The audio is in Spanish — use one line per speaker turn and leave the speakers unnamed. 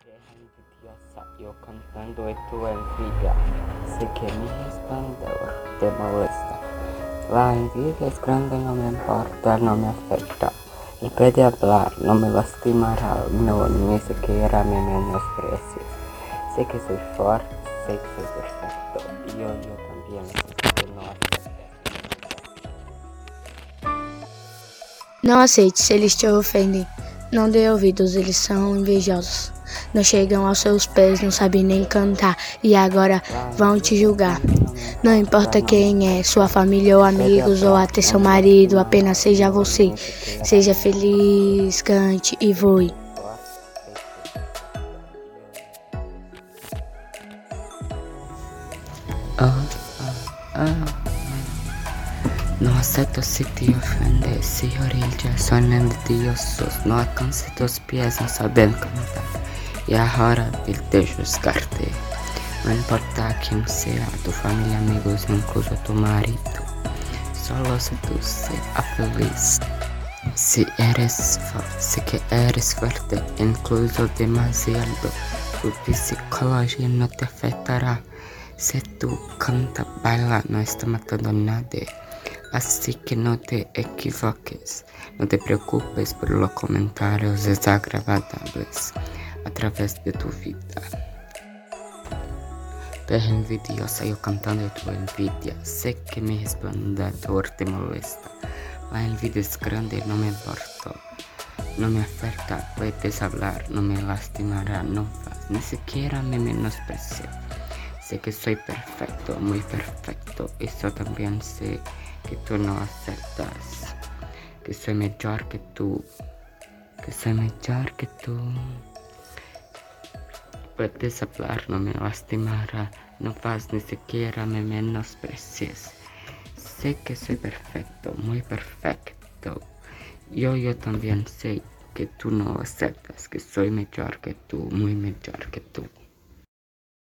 Deja envidiosa yo cantando y tu envidia. Sé que mi resplandor te molesta. La envidia es grande, no me importa, no me afecta. El puede hablar, no me lastimará, no, ni siquiera me menosprecies. Sé que soy fuerte, sé que soy perfecto. Yo también sé que no aceptas.
Não aceite se eles te ofendem. Não dê ouvidos, eles são invejosos. Não chegam aos seus pés, não sabem nem cantar e agora vão te julgar. Não importa quem é, sua família ou amigos ou até seu marido, apenas seja você. Seja feliz, cante e voe.
No acepto si te ofendes, si orillas son envidiosos, no alcance tus pies, no saben cantar, y ahora de juzgarte. No importa quién sea, tu familia, amigos, incluso tu marido, solo si tú seas feliz. Si que eres fuerte, incluso demasiado, tu psicología no te afectará. Si tú canta, baila, no está matando a nadie. Así que no te equivoques, no te preocupes por los comentarios desagradables a través de tu vida. Deja envidiosa yo cantando tu envidia, sé que mi resplandor te molesta. La envidia es grande, no me importa, no me afecta, puedes hablar, no me lastimará, no vas, ni siquiera me menosprecies. Sé que soy perfecto, muy perfecto, eso también sé que tú no aceptas, que soy mejor que tú, Puedes hablar, no me lastimará, no vas, ni siquiera me menosprecies. Sé que soy perfecto, muy perfecto. Yo también sé que tú no aceptas, que soy mejor que tú, muy mejor que tú.